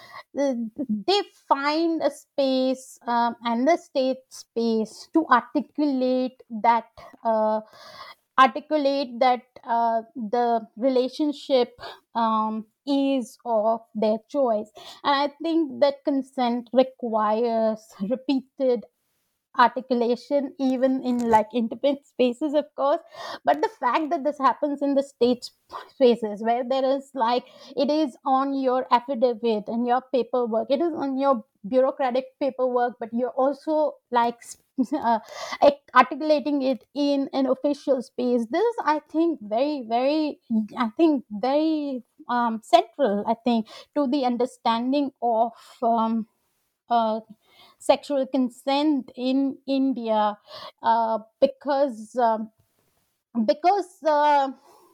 they find a space um, and the state space to articulate that uh, articulate that uh, the relationship um, is of their choice. And I think that consent requires repeated articulation, even in like intimate spaces, of course. But the fact that this happens in the state spaces where there is like, it is on your affidavit and your paperwork, it is on your bureaucratic paperwork, but you're also like uh, articulating it in an official space. This is, I think, very very I think very um, central, I think, to the understanding of um, uh, sexual consent in India, uh, because um, because uh,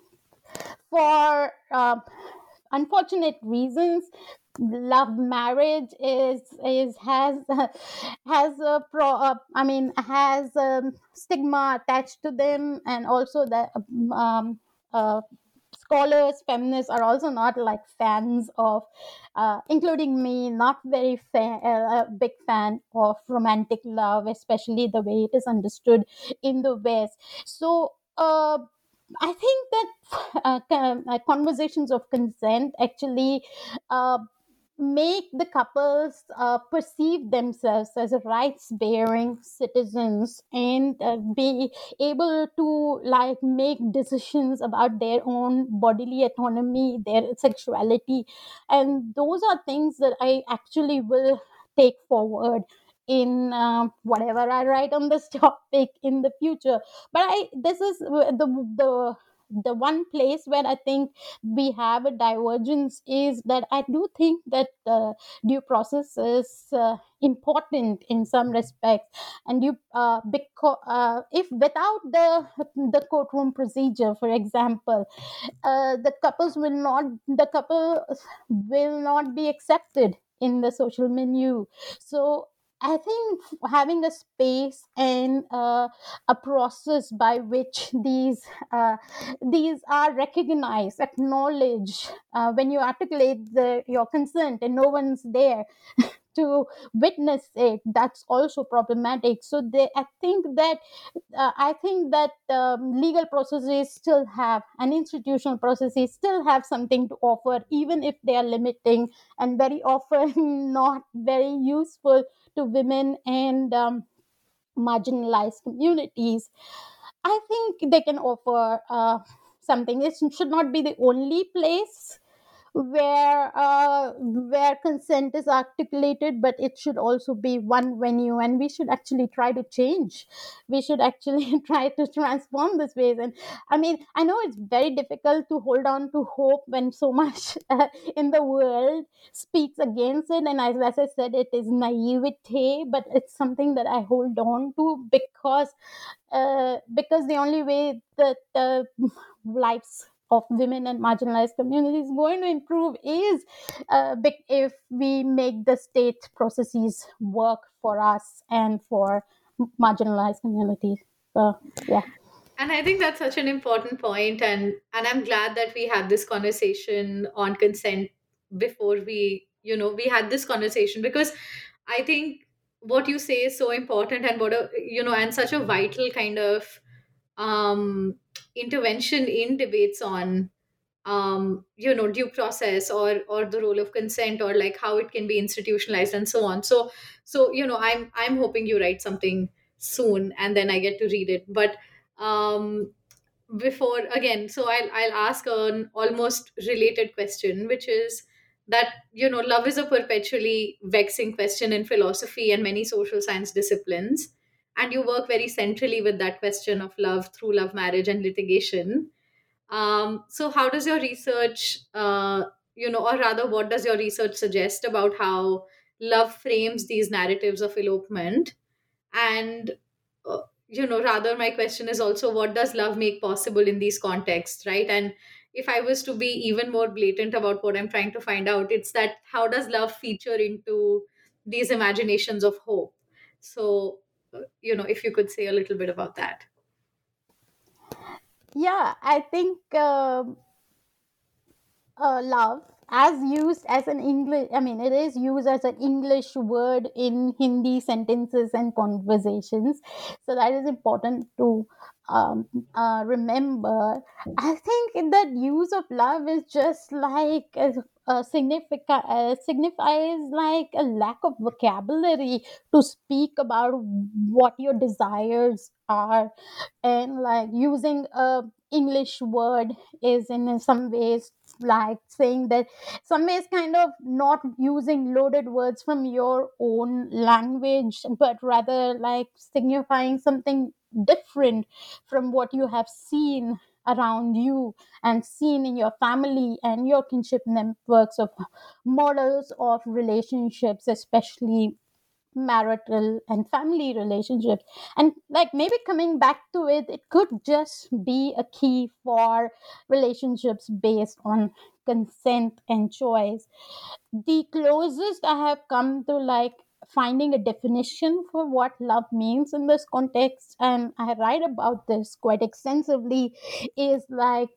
for uh, unfortunate reasons, love marriage is is has has a pro uh, I mean has um, stigma attached to them, and also that um, uh, scholars, feminists are also not like fans of, uh, including me, not very fa- uh, a big fan of romantic love, especially the way it is understood in the West. So uh, I think that uh, con- uh, conversations of consent actually uh, make the couples uh, perceive themselves as rights bearing citizens, and uh, be able to like make decisions about their own bodily autonomy, their sexuality. And those are things that I actually will take forward in um, whatever I write on this topic in the future. But I this is the the the one place where I think we have a divergence is that I do think that uh, due process is uh, important in some respects. And you uh, because uh, if without the the courtroom procedure, for example, uh, the couples will not the couple will not be accepted in the social menu. So I think having a space and uh, a process by which these uh, these are recognized, acknowledged, uh, when you articulate the, your consent and no one's there to witness it, that's also problematic. So they, I think that uh, I think that um, legal processes still have, and institutional processes still have something to offer, even if they are limiting and very often not very useful to women and um, marginalized communities. I think they can offer uh, something. It should not be the only place where uh, where consent is articulated, but it should also be one venue, and we should actually try to change. We should actually try to transform this ways. And I mean, I know it's very difficult to hold on to hope when so much uh, in the world speaks against it. And as, as I said, it is naivete, but it's something that I hold on to because uh, because the only way that uh, lives of women and marginalized communities is going to improve is uh, bec- if we make the state processes work for us and for marginalized communities. So yeah. And I think that's such an important point, and and I'm glad that we had this conversation on consent before we, you know, we had this conversation, because I think what you say is so important, and what a, you know, and such a vital kind of um intervention in debates on um you know due process, or or the role of consent, or like how it can be institutionalized and so on. So so you know i'm i'm hoping you write something soon and then I get to read it. But um before, again, so i'll i'll ask an almost related question, which is that, you know love is a perpetually vexing question in philosophy and many social science disciplines, and you work very centrally with that question of love through love marriage and litigation. Um, so, how does your research, uh, you know, or rather, what does your research suggest about how love frames these narratives of elopement? And, uh, you know, rather, my question is also, what does love make possible in these contexts, right? And if I was to be even more blatant about what I'm trying to find out, it's that how does love feature into these imaginations of hope? So, uh, you know, if you could say a little bit about that. Yeah, I think um uh, love, as used as an English, I mean, it is used as an English word in Hindi sentences and conversations. So that is important to um, uh, remember. I think that use of love is just like a, a significant uh, signifies like a lack of vocabulary to speak about what your desires are. And like using a English word is in some ways like saying that, some ways kind of not using loaded words from your own language, but rather like signifying something different from what you have seen around you and seen in your family and your kinship networks of models of relationships, especially marital and family relationships. And like maybe coming back to it, it could just be a key for relationships based on consent and choice. The closest I have come to like finding a definition for what love means in this context, and I write about this quite extensively, is like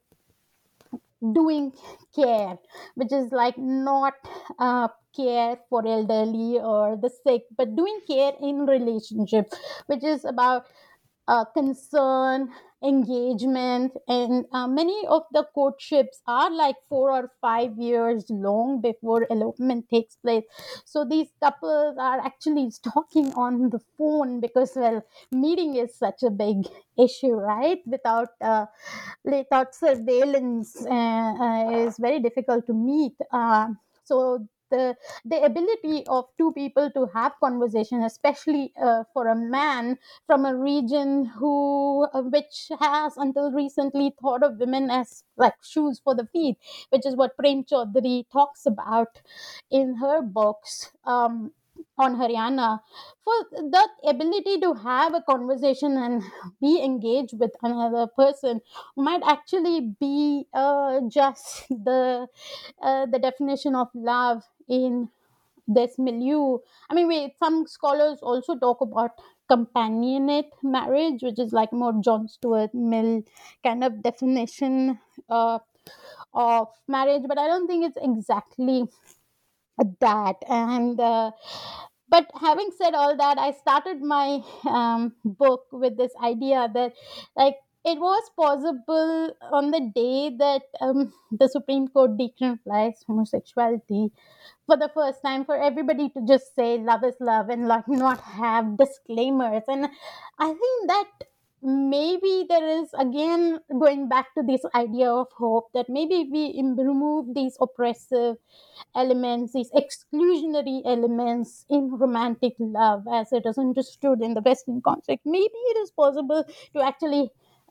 doing care, which is like not uh, care for elderly or the sick, but doing care in relationships, which is about uh, concern, engagement, and uh, many of the courtships are like four or five years long before elopement takes place. So these couples are actually talking on the phone because, well, meeting is such a big issue, right? Without uh, without surveillance, uh, uh, is very difficult to meet. Uh, so the the ability of two people to have conversation, especially uh, for a man from a region who uh, which has until recently thought of women as like shoes for the feet, which is what Prem Chaudhary talks about in her books um, on Haryana. For that ability to have a conversation and be engaged with another person might actually be uh, just the uh, the definition of love in this milieu. I mean, wait, some scholars also talk about companionate marriage, which is like more John Stuart Mill kind of definition uh, of marriage, but I don't think it's exactly that. And uh, but having said all that, I started my um, book with this idea that like it was possible on the day that um, the Supreme Court decriminalized homosexuality for the first time, for everybody to just say love is love and like not have disclaimers. And I think that maybe there is again going back to this idea of hope, that maybe we im- remove these oppressive elements, these exclusionary elements in romantic love as it is understood in the Western context, maybe it is possible to actually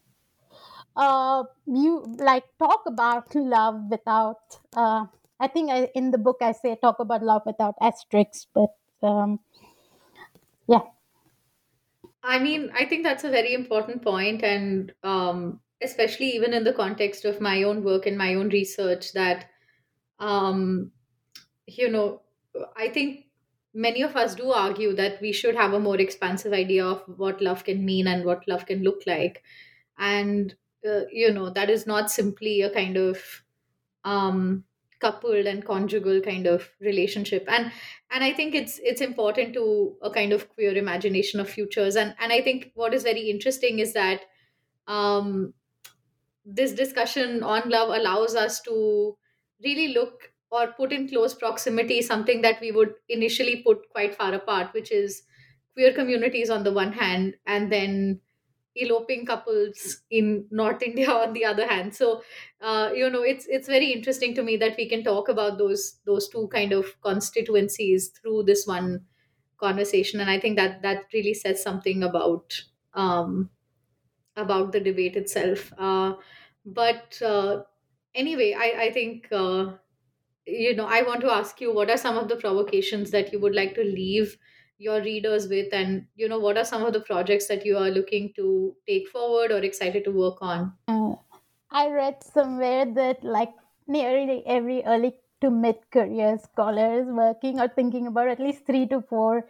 uh you like talk about love without uh I think I, in the book I say talk about love without asterisks, but um yeah. I mean, I think that's a very important point, and um, especially even in the context of my own work and my own research, that um, you know, I think many of us do argue that we should have a more expansive idea of what love can mean and what love can look like, and uh, you know, that is not simply a kind of um coupled and conjugal kind of relationship. And and I think it's it's important to a kind of queer imagination of futures. And and I think what is very interesting is that um this discussion on love allows us to really look or put in close proximity something that we would initially put quite far apart, which is queer communities on the one hand, and then eloping couples in North India on the other hand. So, uh, you know, it's it's very interesting to me that we can talk about those those two kind of constituencies through this one conversation, and I think that that really says something about um, about the debate itself. Uh, but uh, anyway, I I think. Uh, you know, I want to ask you, what are some of the provocations that you would like to leave your readers with, and you know, what are some of the projects that you are looking to take forward or excited to work on? uh, I read somewhere that like nearly every early to mid career scholar is working or thinking about at least three to four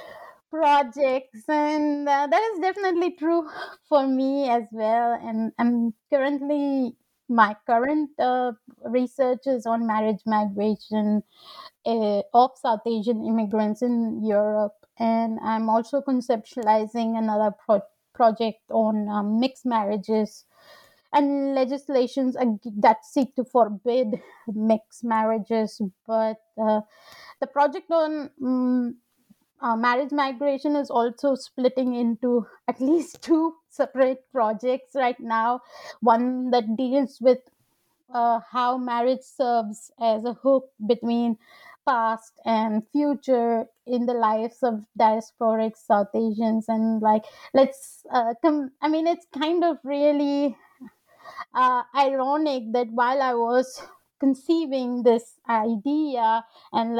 projects, and uh, that is definitely true for me as well. And I'm currently my current uh, research is on marriage migration uh, of South Asian immigrants in Europe, and I'm also conceptualizing another pro- project on um, mixed marriages and legislations ag- that seek to forbid mixed marriages. But uh, the project on um, uh, marriage migration is also splitting into at least two separate projects right now. One that deals with uh, how marriage serves as a hook between past and future in the lives of diasporic South Asians. And like, let's uh, come, I mean, it's kind of really uh, ironic that while I was conceiving this idea and like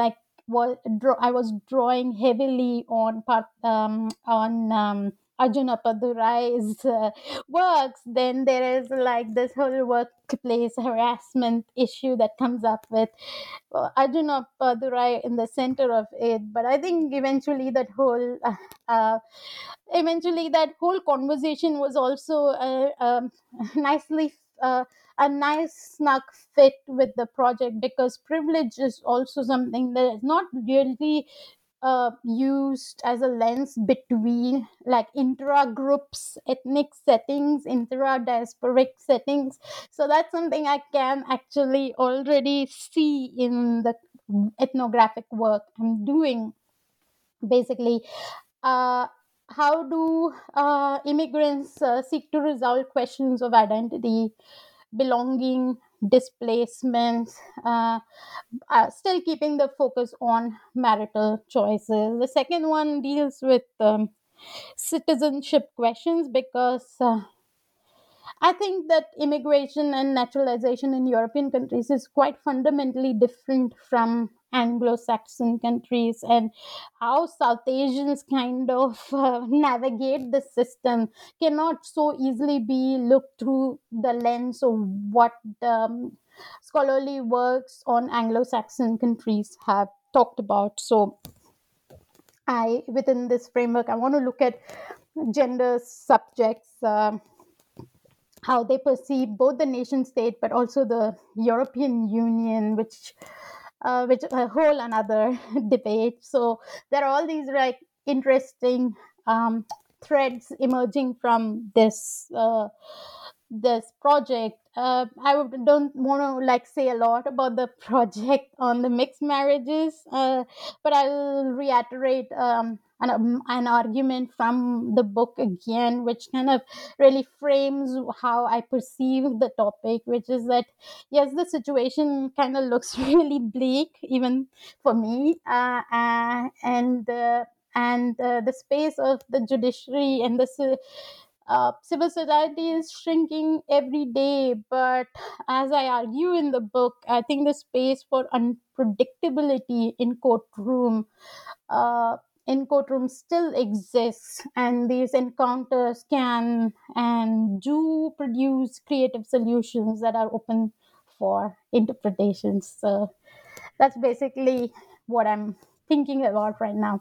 was draw, I was drawing heavily on part um, on um, Arjuna Padurai's uh, works, then there is like this whole workplace harassment issue that comes up with uh, Arjuna Padurai in the center of it. But I think eventually that whole uh, uh, eventually that whole conversation was also uh, um, nicely uh, a nice snug fit with the project, because privilege is also something that is not really uh, used as a lens between like intra groups, ethnic settings, intra diasporic settings. So that's something I can actually already see in the ethnographic work I'm doing. Basically, uh, how do uh, immigrants uh, seek to resolve questions of identity, belonging, displacement, uh, uh, still keeping the focus on marital choices. The second one deals with um, citizenship questions, because uh, I think that immigration and naturalization in European countries is quite fundamentally different from Anglo-Saxon countries, and how South Asians kind of uh, navigate the system cannot so easily be looked through the lens of what um, scholarly works on Anglo-Saxon countries have talked about. So I, within this framework, I want to look at gender subjects, um, how they perceive both the nation state but also the European Union, which uh, which a whole another debate. So there are all these like interesting um, threads emerging from this uh, this project. Uh, I would- don't want to like say a lot about the project on the mixed marriages, uh, but I'll reiterate um, an, um, an argument from the book again, which kind of really frames how I perceive the topic, which is that yes, the situation kind of looks really bleak, even for me, uh, uh, and uh, and uh, the space of the judiciary and the ci- uh, civil society is shrinking every day. But as I argue in the book, I think the space for unpredictability in courtroom uh, in courtrooms still exists, and these encounters can and do produce creative solutions that are open for interpretations. So that's basically what I'm thinking about right now.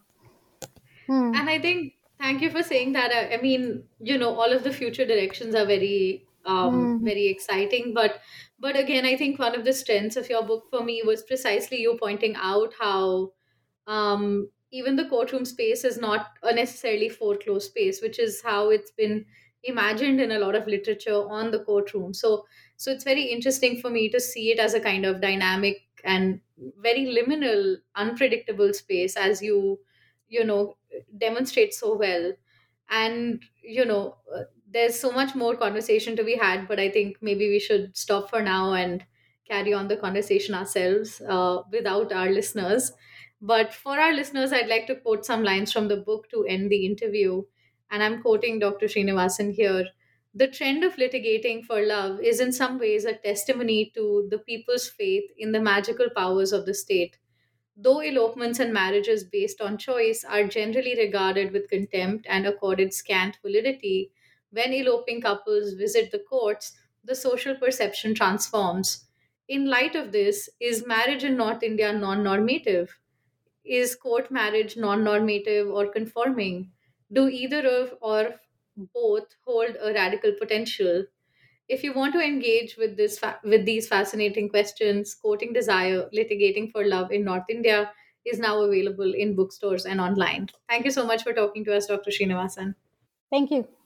Hmm. And I think, thank you for saying that. I, I mean, you know, all of the future directions are very, um, Hmm. very exciting. But, but again, I think one of the strengths of your book for me was precisely you pointing out how, um, even the courtroom space is not a necessarily foreclosed space, which is how it's been imagined in a lot of literature on the courtroom. So, so it's very interesting for me to see it as a kind of dynamic and very liminal, unpredictable space, as you, you know, demonstrate so well. And you know, uh, there's so much more conversation to be had, but I think maybe we should stop for now and carry on the conversation ourselves, uh, without our listeners. But for our listeners, I'd like to quote some lines from the book to end the interview, and I'm quoting Dr. Srinivasan here. The trend of litigating for love is in some ways a testimony to the people's faith in the magical powers of the state. Though elopements and marriages based on choice are generally regarded with contempt and accorded scant validity, when eloping couples visit the courts, the social perception transforms. In light of this, is marriage in North India non normative? Is court marriage non normative or conforming? Do either of or both hold a radical potential? If you want to engage with this fa- with these fascinating questions, Courting Desire: Litigating for Love in North India is now available in bookstores and online. Thank you so much for talking to us, Doctor Srinivasan. Thank you.